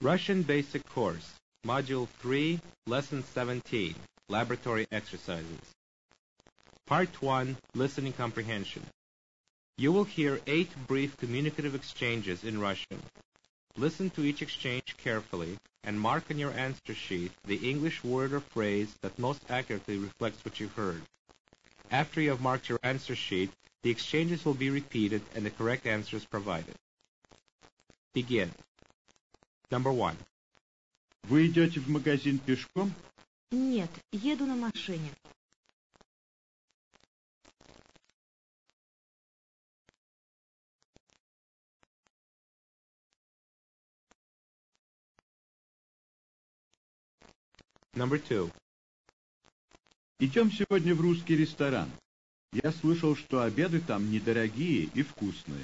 Russian Basic Course, Module 3, Lesson 17, Laboratory Exercises. Part 1, Listening Comprehension. You will hear 8 brief communicative exchanges in Russian. Listen to each exchange carefully and mark on your answer sheet the English word or phrase that most accurately reflects what you heard. After you have marked your answer sheet, the exchanges will be repeated and the correct answers provided. Begin. Number 1. Вы идете в магазин пешком? Нет, еду на машине. Number 2. Идем сегодня в русский ресторан. Я слышал, что обеды там недорогие и вкусные.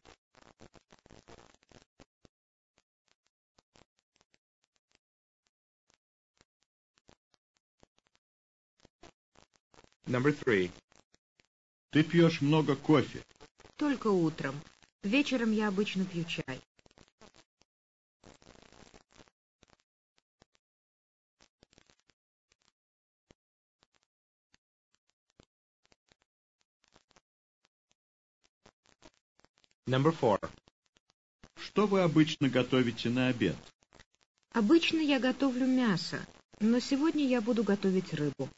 Number 3. Ты пьешь много кофе. Только утром. Вечером я обычно пью чай. Number 4. Что вы обычно готовите на обед? Обычно я готовлю мясо, но сегодня я буду готовить рыбу.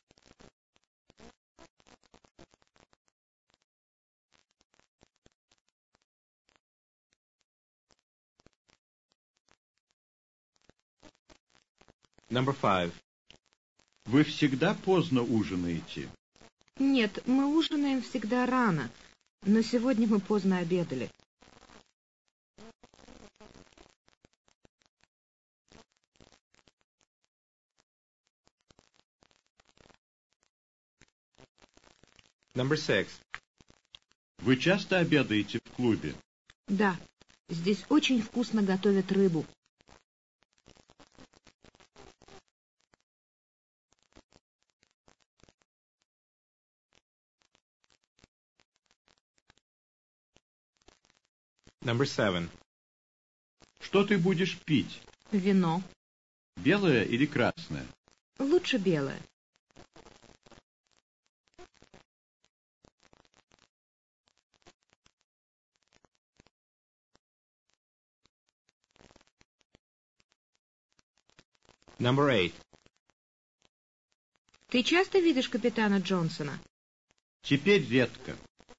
Number 5. Вы всегда поздно ужинаете? Нет, мы ужинаем всегда рано, но сегодня мы поздно обедали. Number 6. Вы часто обедаете в клубе? Да, здесь очень вкусно готовят рыбу. Number 7. Что ты будешь пить? Вино. Белое или красное? Лучше белое. Number 8. Ты часто видишь капитана Джонсона? Теперь редко.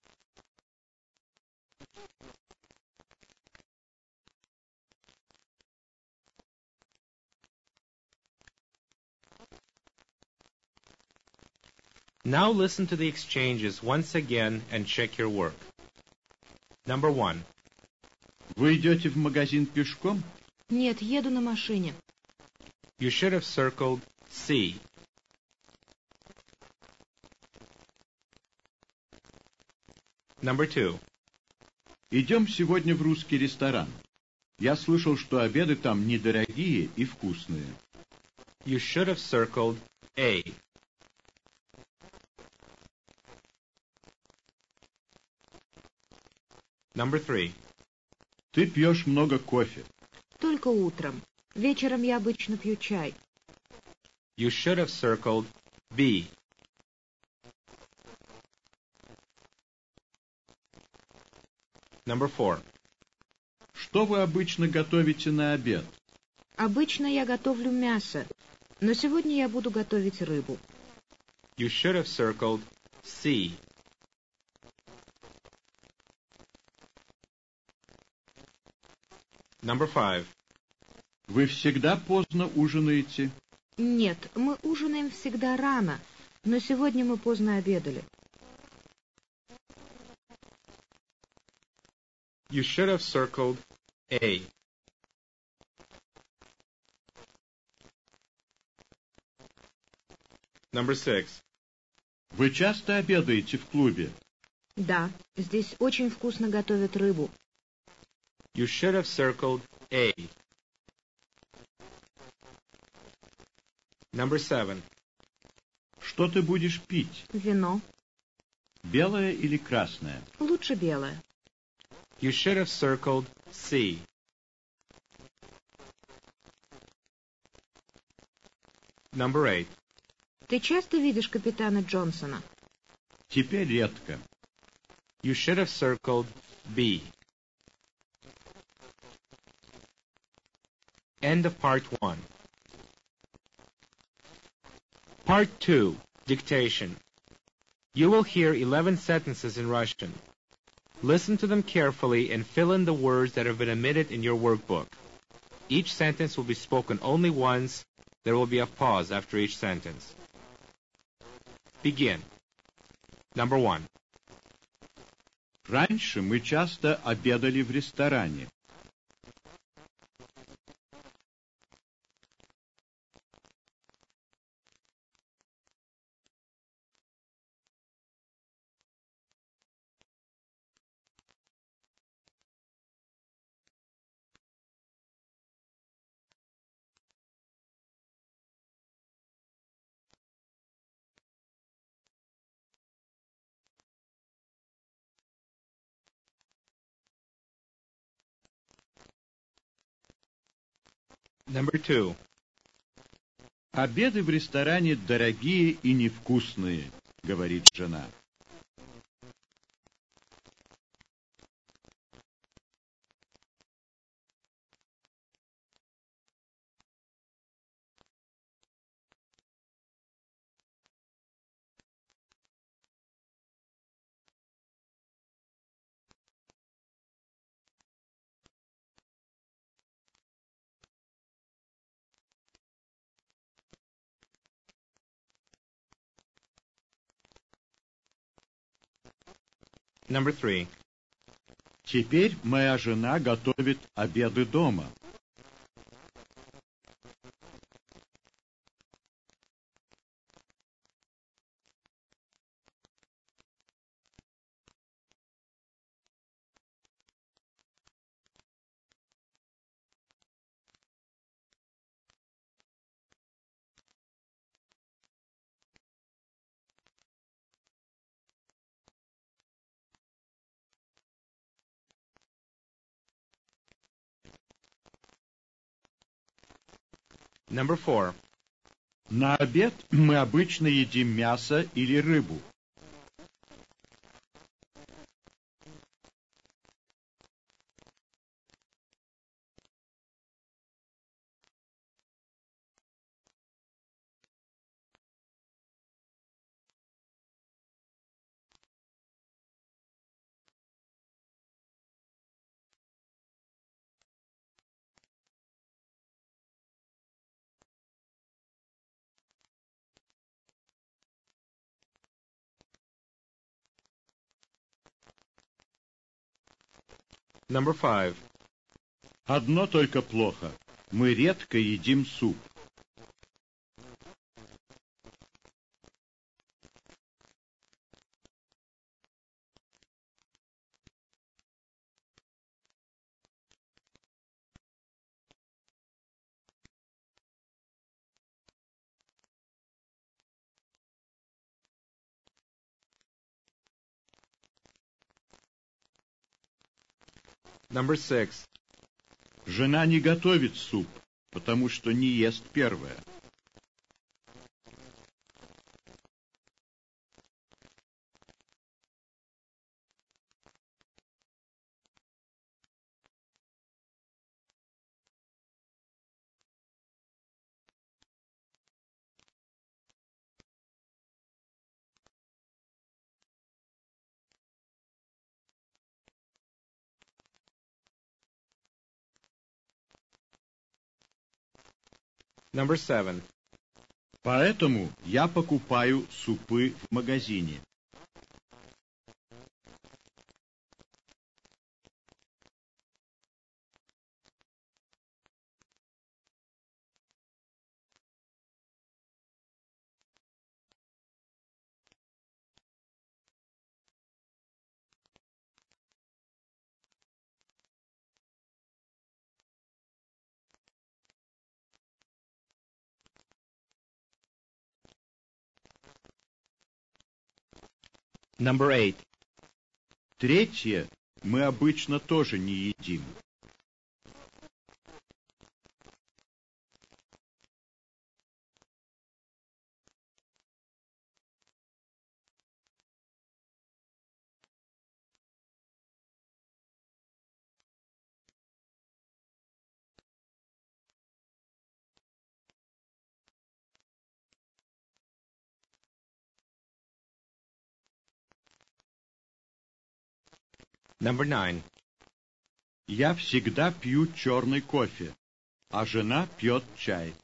Now listen to the exchanges once again and check your work. Number 1. Вы идете в магазин пешком? Нет, еду на машине. You should have circled C. Number 2. Идем сегодня в русский ресторан. Я слышал, что обеды там недорогие и вкусные. You should have circled A. Number 3. Ты пьешь много кофе. Только утром. Вечером я обычно пью чай. You should have circled B. Number 4. Что вы обычно готовите на обед? Обычно я готовлю мясо, но сегодня я буду готовить рыбу. You should have circled C. Number 5. Вы всегда поздно ужинаете? Нет, мы ужинаем всегда рано, но сегодня мы поздно обедали. You should have circled A. Number 6. Вы часто обедаете в клубе? Да, здесь очень вкусно готовят рыбу. You should have circled A. Number 7. Что ты будешь пить? Вино. Белое или красное? Лучше белое. You should have circled C. Number 8. Ты часто видишь капитана Джонсона? Теперь редко. You should have circled B. End of part 1. Part 2. Dictation. You will hear 11 sentences in Russian. Listen to them carefully and fill in the words that have been omitted in your workbook. Each sentence will be spoken only once. There will be a pause after each sentence. Begin. Number 1. Раньше мы часто обедали в ресторане. Number 2. Обеды в ресторане дорогие и невкусные, говорит жена. Number 3. Теперь моя жена готовит обеды дома. Number 4. На обед мы обычно едим мясо или рыбу. Number 5. Одно только плохо. Мы редко едим суп. Number 6. Жена не готовит суп, потому что не ест первая. Number 7. Поэтому я покупаю супы в магазине. Number 8. Третье мы обычно тоже не едим. Number 9. Я всегда пью черный кофе, а жена пьет чай.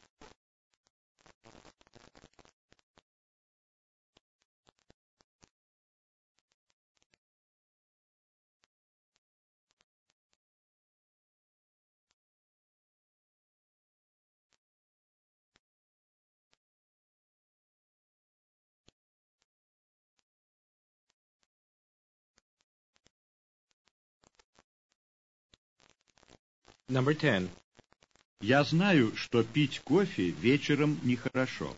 Number 10. Я знаю, что пить кофе вечером нехорошо.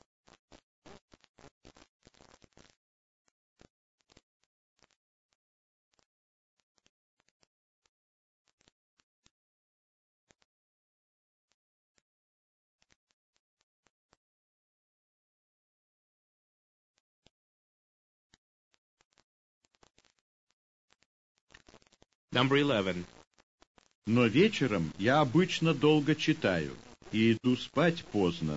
Number 11. Но вечером я обычно долго читаю и иду спать поздно.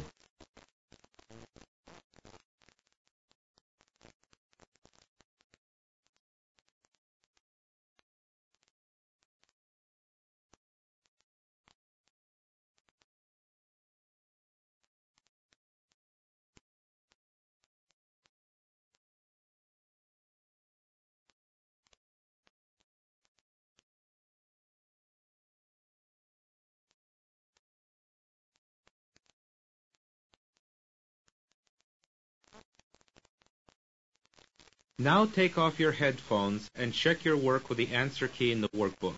Now take off your headphones and check your work with the answer key in the workbook.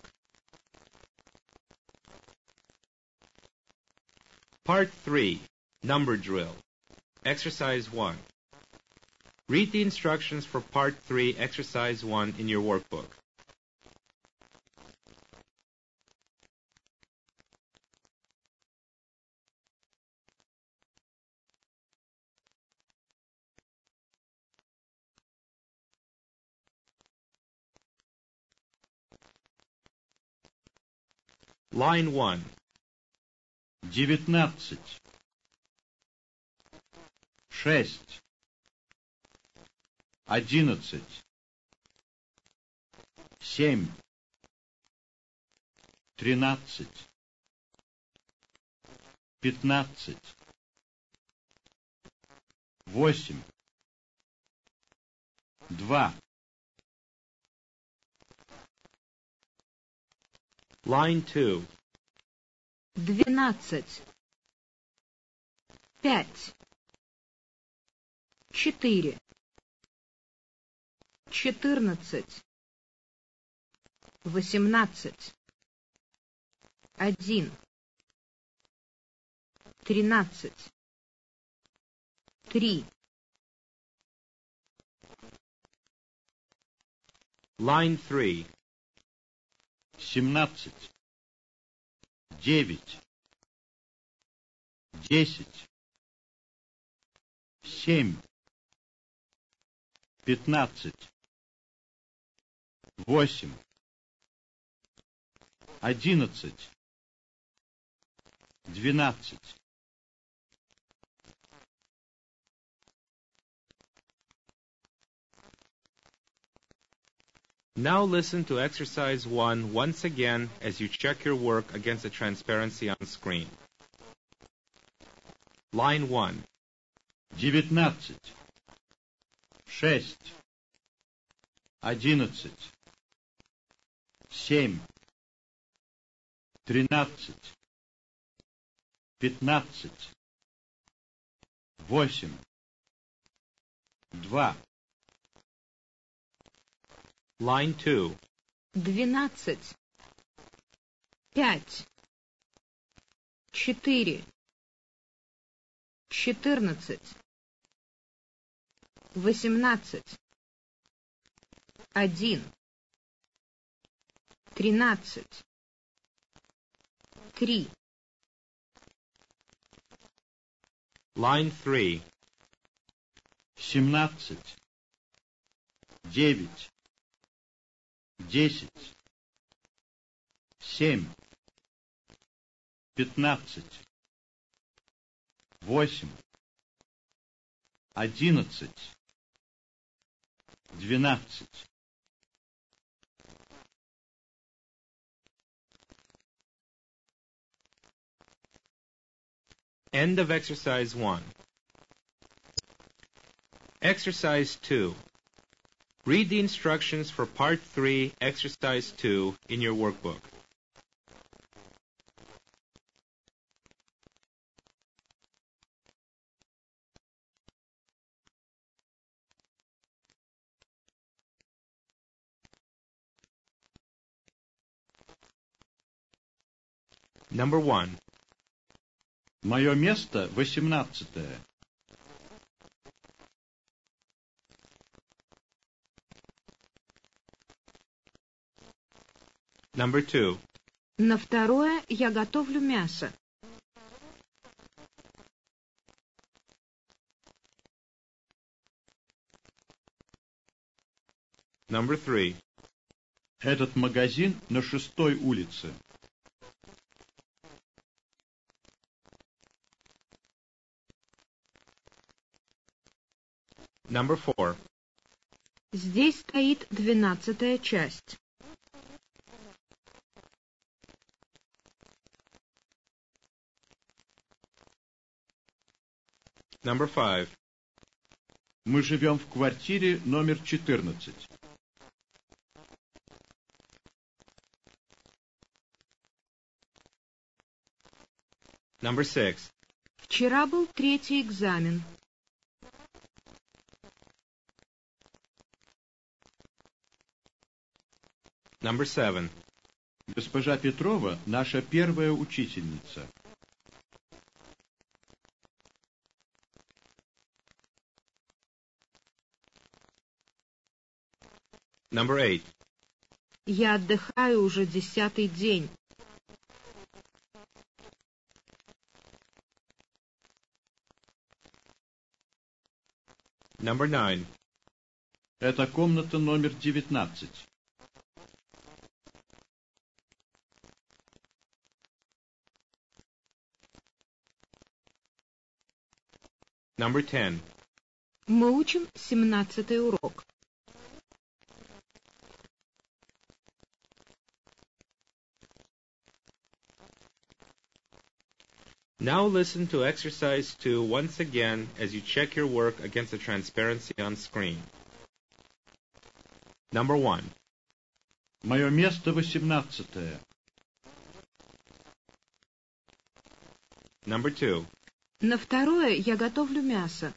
Part 3. Number Drill. Exercise 1. Read the instructions for Part 3, Exercise 1 in your workbook. Line 1. 19. 6. 11. 7. 13. 15. 8. 2. Line 2. 12. 5. 4. 14. 18. 1. 13. 3. Line 3. 17. 9. 10. 7. 15. 8. 11. 12. Now listen to exercise 1 once again as you check your work against the transparency on screen. Line 1. 19. 6. 11. 7. 13. 15. 8. 2. Line 2. 12. 5. 4. 14. 18. 1. 13. 3. Line 3. 17. 9. 10. 7. 15. 8. 11. 12. End of exercise 1. Exercise 2. Read the instructions for part 3, exercise 2 in your workbook. Number 1. Мое место 18-е. Number 2. На второе я готовлю мясо. Number 3. Этот магазин на 6-й улице. Number 4. Здесь стоит 12-я часть. Number 5. Мы живем в квартире номер 14. Number 6. Вчера был третий экзамен. Number 7. Госпожа Петрова – наша первая учительница. Number 8. Я отдыхаю уже 10-й день. Number 9. Это комната номер 19. Number 10. Мы учим 17-й урок. Now listen to exercise 2 once again as you check your work against the transparency on screen. Number 1. Мое место 18-е. Number 2. На второе я готовлю мясо.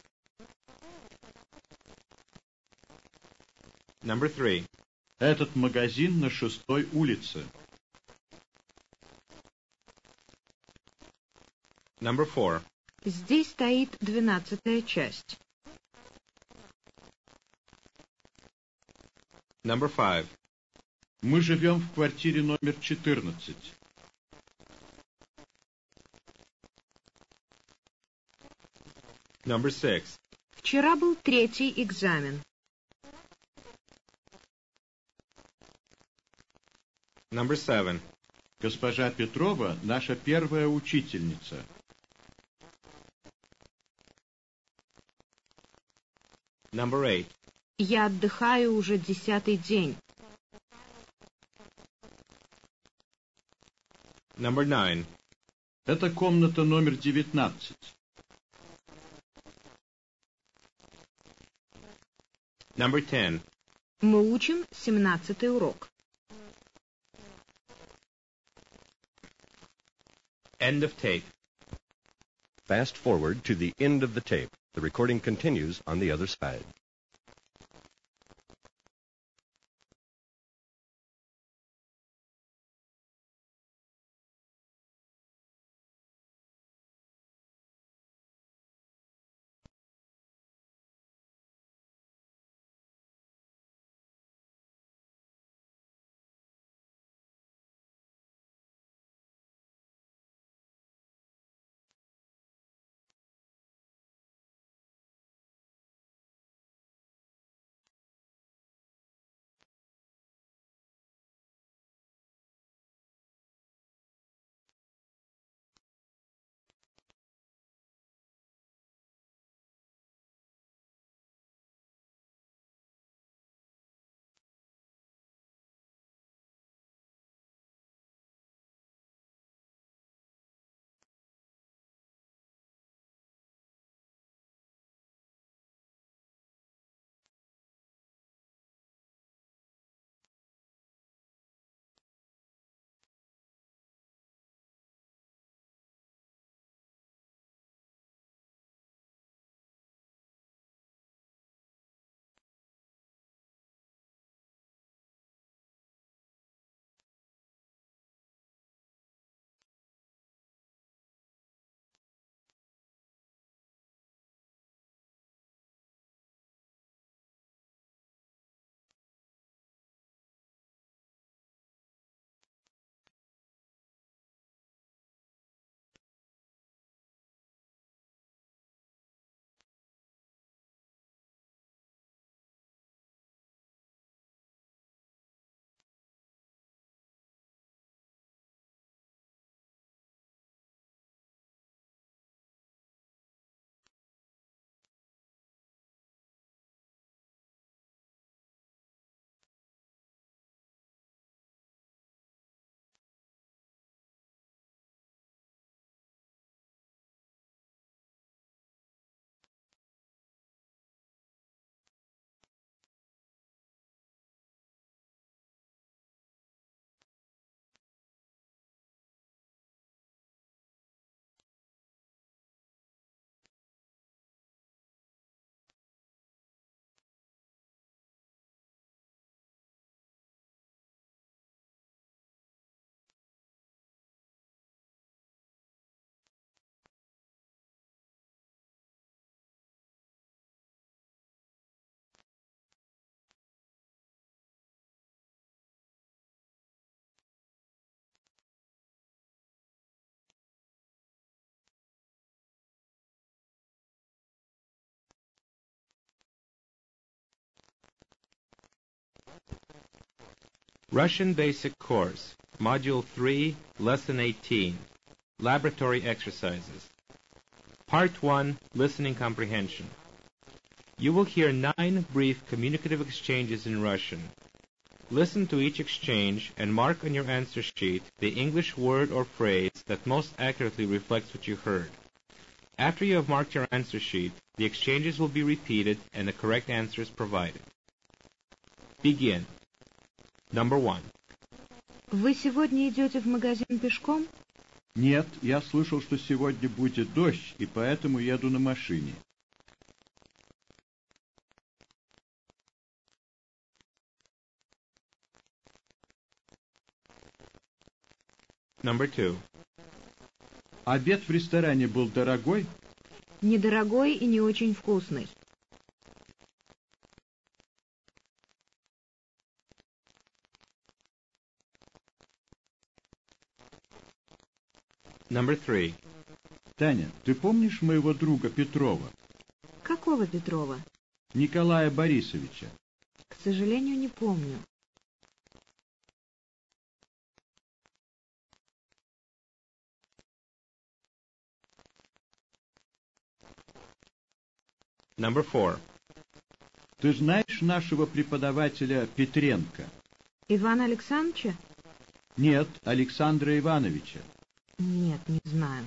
Number 3. Этот магазин на 6-й улице. Number 4. Здесь стоит 12-я часть. Number 5. Мы живем в квартире номер 14. Number 6. Вчера был третий экзамен. Number 7. Госпожа Петрова – наша первая учительница. Number 8. Я отдыхаю уже 10-й день. Number 9. Это комната номер 19. Number 10. Мы учим 17-й урок. End of tape. Fast forward to the end of the tape. The recording continues on the other side. Russian Basic Course, Module 3, Lesson 18, Laboratory Exercises. Part 1, Listening Comprehension. You will hear 9 brief communicative exchanges in Russian. Listen to each exchange and mark on your answer sheet the English word or phrase that most accurately reflects what you heard. After you have marked your answer sheet, the exchanges will be repeated and the correct answers provided. Begin. Number 1. Вы сегодня идете в магазин пешком? Нет, я слышал, что сегодня будет дождь, и поэтому еду на машине. Number 2. Обед в ресторане был дорогой? Недорогой и не очень вкусный. Number 3. Таня, ты помнишь моего друга Петрова? Какого Петрова? Николая Борисовича. К сожалению, не помню. Number 4. Ты знаешь нашего преподавателя Петренко? Ивана Александровича? Нет, Александра Ивановича. Нет, не знаю.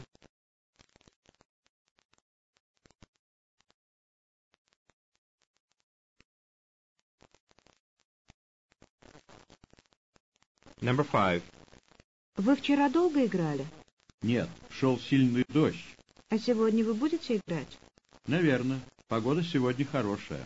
Number 5. Вы вчера долго играли? Нет, шел сильный дождь. А сегодня вы будете играть? Наверное, погода сегодня хорошая.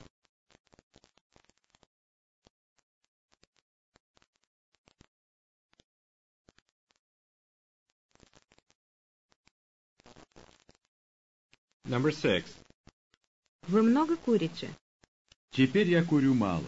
Number 6. Вы много курите? Теперь я курю мало.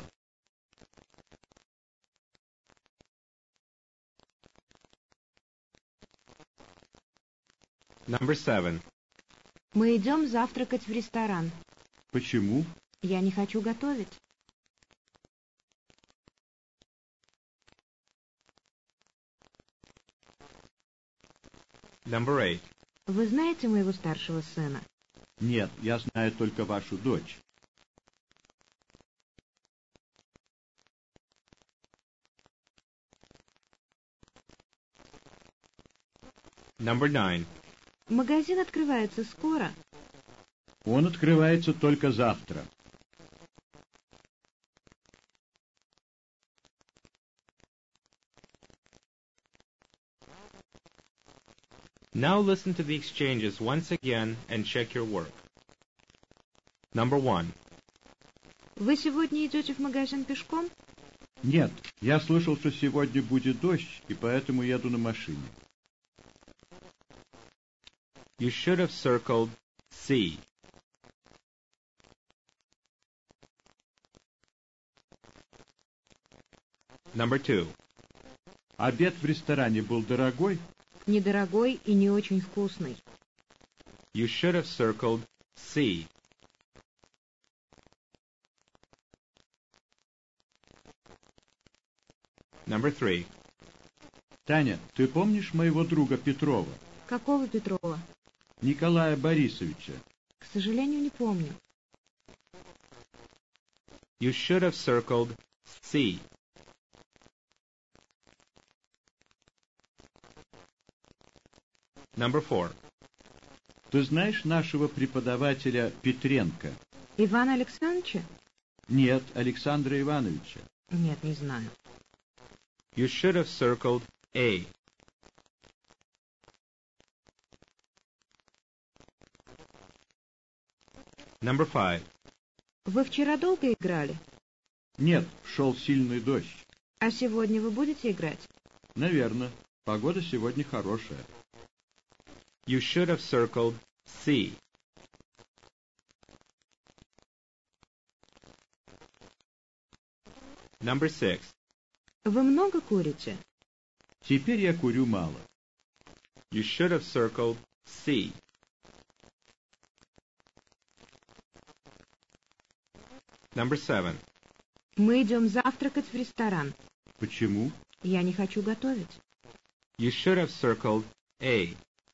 Number 7. Мы идем завтракать в ресторан. Почему? Я не хочу готовить. Number 8. Вы знаете моего старшего сына? Нет, я знаю только вашу дочь. Number 9. Магазин открывается скоро. Он открывается только завтра. Now listen to the exchanges once again and check your work. Number 1. Вы сегодня идете в магазин пешком? Нет, я слышал, что сегодня будет дождь, и поэтому еду на машине. You should have circled C. Number 2. Обед в ресторане был дорогой? Недорогой и не очень вкусный. You should have circled C. Number 3. Таня, ты помнишь моего друга Петрова? Какого Петрова? Николая Борисовича. К сожалению, не помню. You should have circled C. Number 4. Ты знаешь нашего преподавателя Петренко? Ивана Александровича? Нет, Александра Ивановича. Нет, не знаю. You should have circled A. Number 5. Вы вчера долго играли? Нет, шел сильный дождь. А сегодня вы будете играть? Наверное, погода сегодня хорошая. You should have circled C. Number 6. Вы много курите? Теперь я курю мало. You should have circled C. Number 7. Мы идем завтракать в ресторан. Почему? Я не хочу готовить. You should have circled A.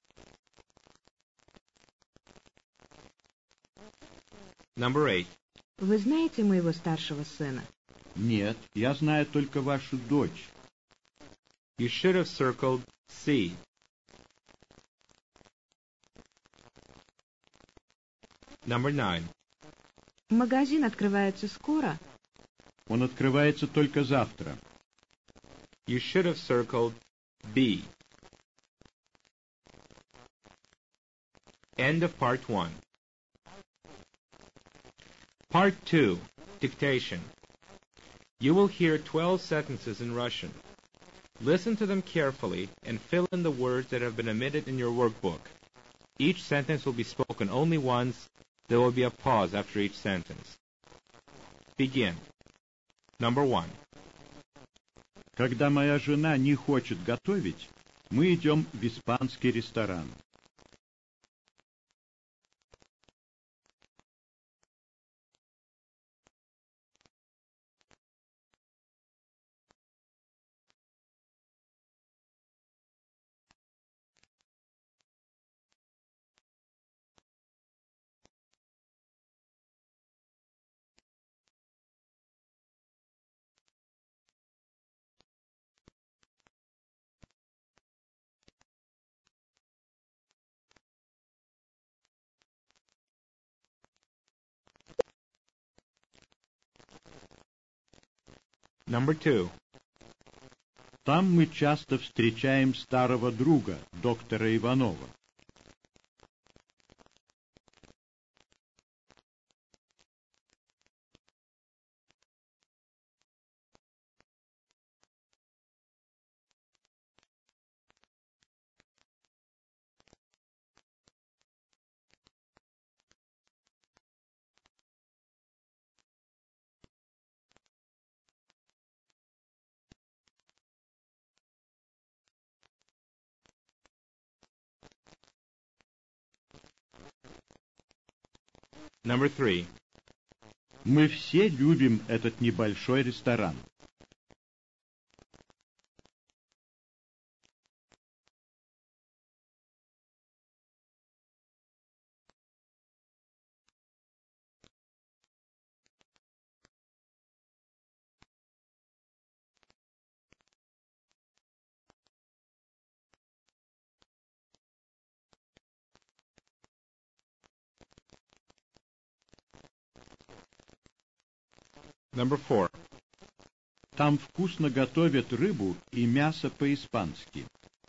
Number 8. Вы знаете моего старшего сына? Нет, я знаю только вашу дочь. You should have circled C. Number 9. Магазин открывается скоро. Он открывается только завтра. You should have circled B. End of part 1. Part 2. Dictation. You will hear 12 sentences in Russian. Listen to them carefully and fill in the words that have been omitted in your workbook. Each sentence will be spoken only once. There will be a pause after each sentence. Begin. Number 1. Когда моя жена не хочет готовить, мы идем в испанский ресторан. Number 2. Там мы часто встречаем старого друга, доктора Иванова. Number 3. Мы все любим этот небольшой ресторан. Number 4. Там вкусно готовят рыбу и мясо по-испански.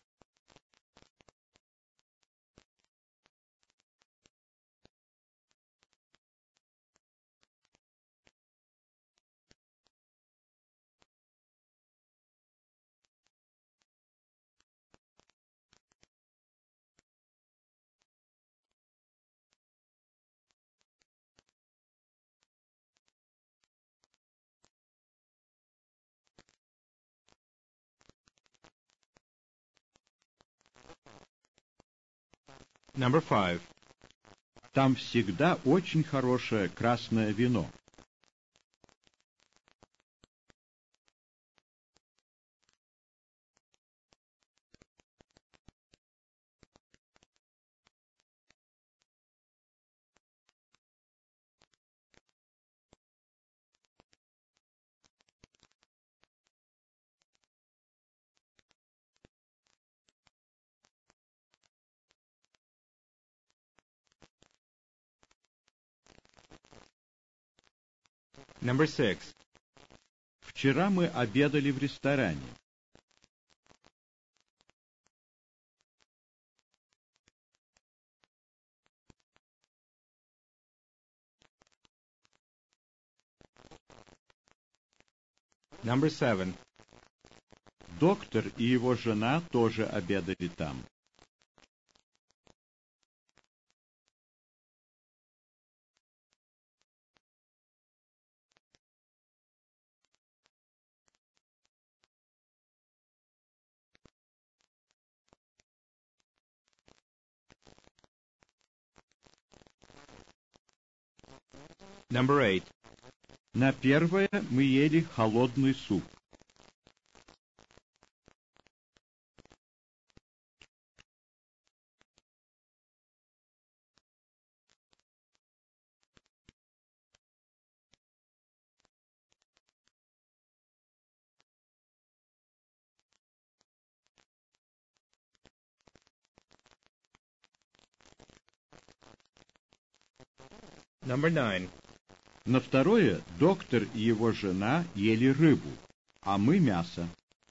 Number 5. Там всегда очень хорошее красное вино. Number 6. Вчера мы обедали в ресторане. Number 7. Доктор и его жена тоже обедали там. Number 8. На первое мы ели холодный суп. Number 9. На второе доктор и его жена ели рыбу, а мы мясо.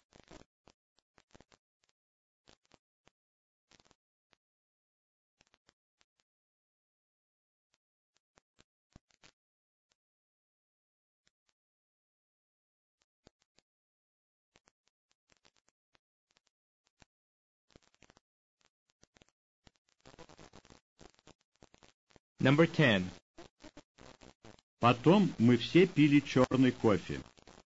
Number 10. Потом мы все пили черный кофе.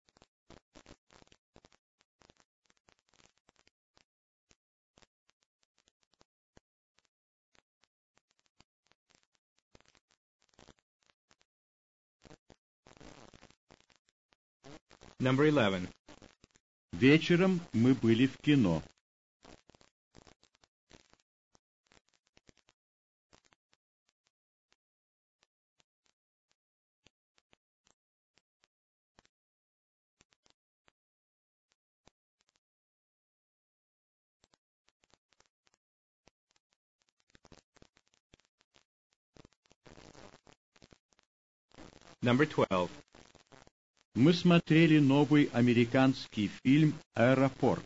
Number 11. Вечером мы были в кино. Number 12. Мы смотрели новый американский фильм «Аэропорт».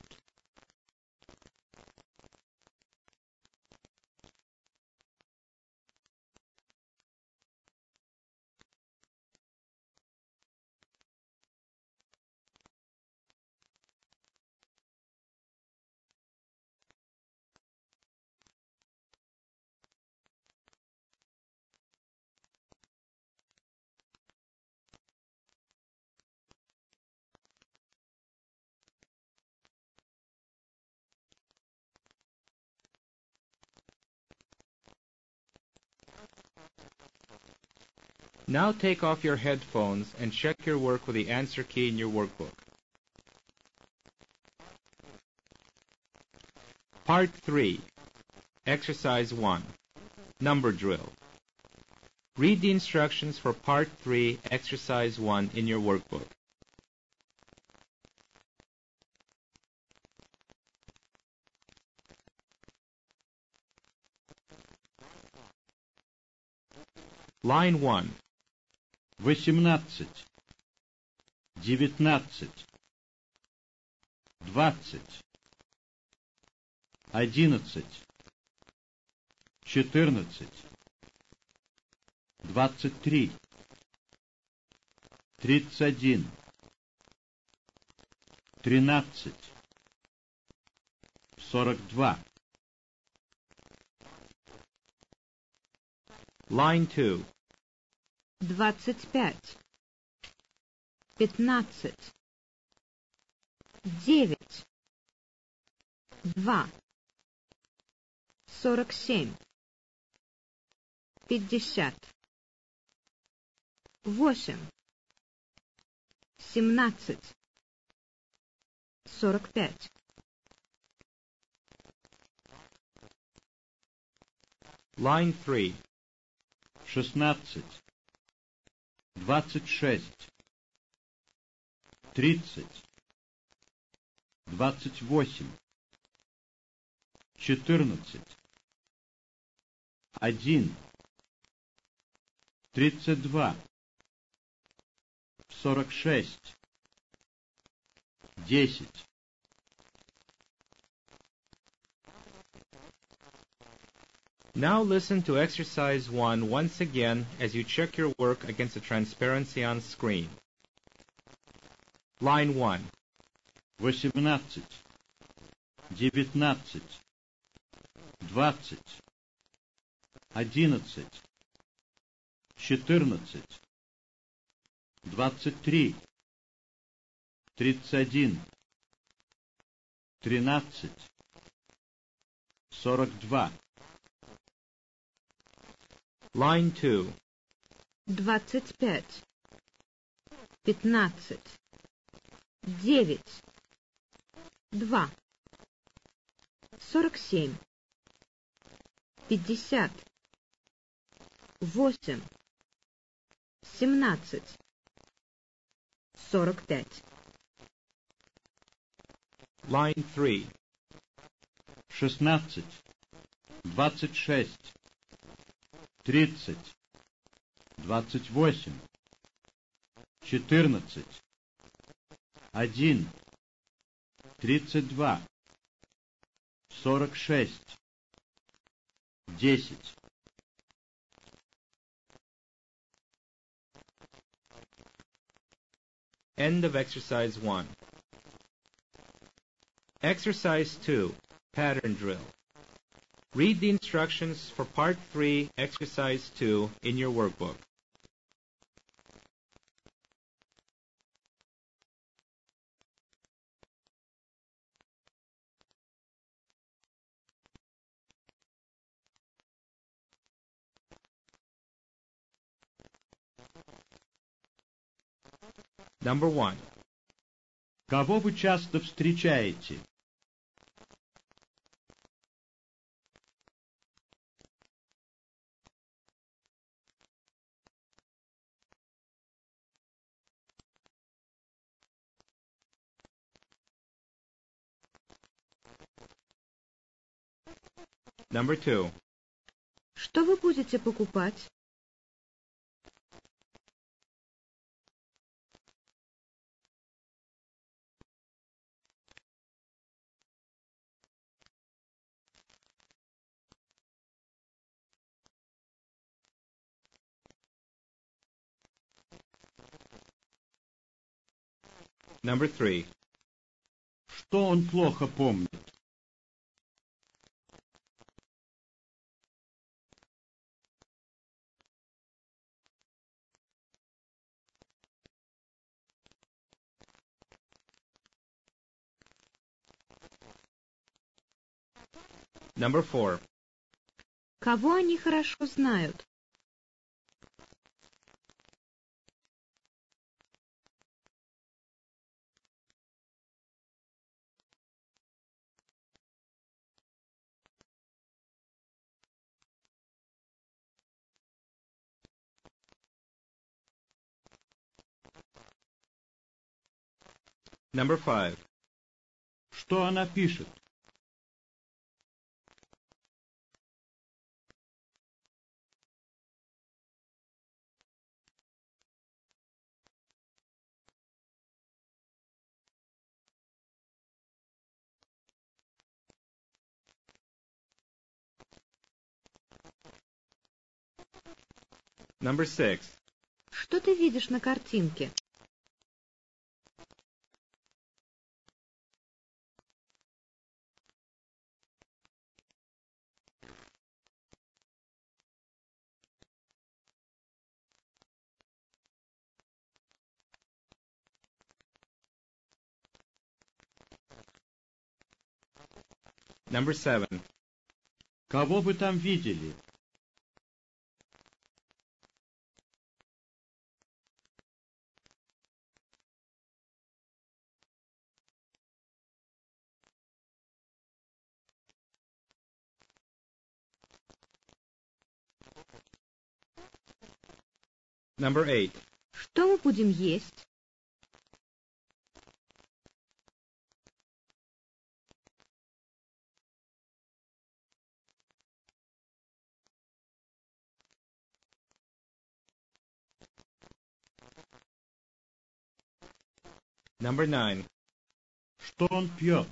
Now take off your headphones and check your work with the answer key in your workbook. Part 3. Exercise 1. Number drill. Read the instructions for Part 3, Exercise 1 in your workbook. Line 1. 18, 19, 20, 11, 14, 23, 31, 13, 42. Line 2. 25, 15, 9, 2, 47, 50, 8, 17, 45. Line 3. 16, 26, 30, 28, 14, 1, 32, 46, 10. Now listen to exercise 1 once again as you check your work against the transparency on screen. Line 1. 18, 19, 20, 11, 14, 23, 31, 13, 42. Line 2. 25, 15, 9, 2, 47, 50, 8, 17, 45. Line 3. 16, 26, 30, 28, 14, 1, 32, 46, 10. End of exercise 1. Exercise 2. Pattern drill. Read the instructions for part 3, exercise 2 in your workbook. Number 1. Кого вы часто встречаете? Number 2. Что вы будете покупать? Number 3. Что он плохо помнит? Number 4. Кого они хорошо знают? Number 5. Что она пишет? Number 6. Что ты видишь на картинке? Number 7. Кого вы там видели? Number 8. Что мы будем есть? Number 9. Что он пьет?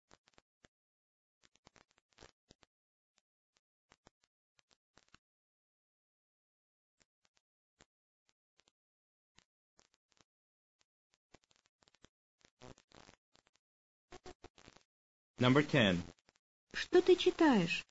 Number 10. Что ты читаешь?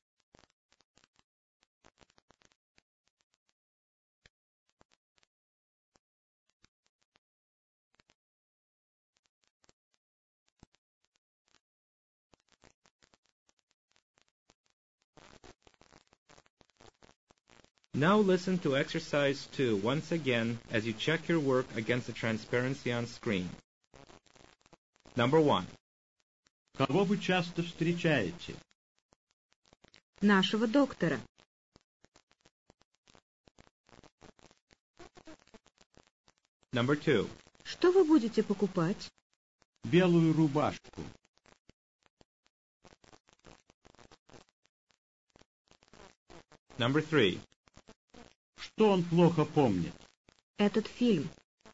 Now listen to exercise 2 once again as you check your work against the transparency on screen. Number 1. Кого вы часто встречаете? Нашего доктора. Number 2. Что вы будете покупать? Белую рубашку. Number 3. Что он плохо помнит? Этот фильм.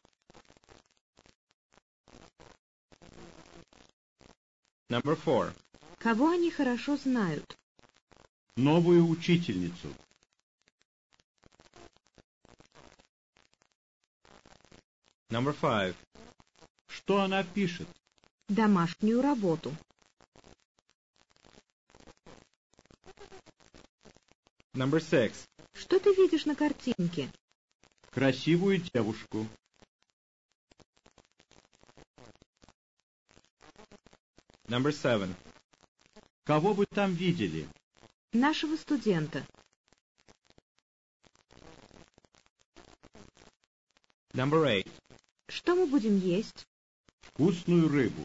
Number 4. Кого они хорошо знают? Новую учительницу. Number 5. Что она пишет? Домашнюю работу. Number 6. Что ты видишь на картинке? Красивую девушку. Number 7. Кого вы там видели? Нашего студента. Number 8. Что мы будем есть? Вкусную рыбу.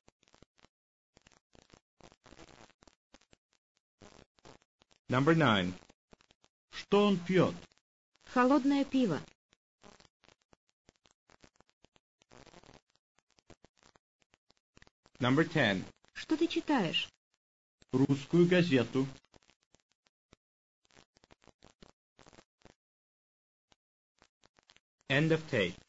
Number 9. Что он пьет? Холодное пиво. Number 10. Что ты читаешь? Русскую газету. End of tape.